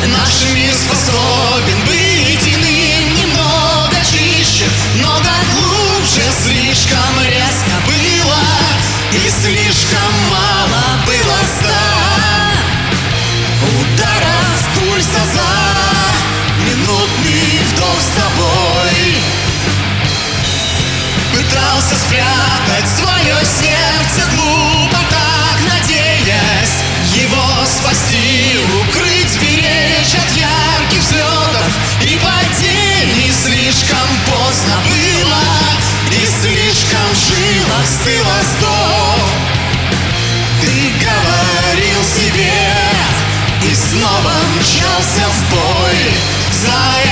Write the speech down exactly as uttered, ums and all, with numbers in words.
Наш мир способен быть иным, немного чище, много глубже. Слишком резко было и слишком мало было ста ударов пульса за минутный вдох с тобой. Пытался спрятать свое сердце глупо, так надеясь его спасти, укрыть, беречь от ярких взлетов и падений. Слишком поздно было и слишком в жилах стыло сдох. Ты говорил себе и снова мчался в бой, зная,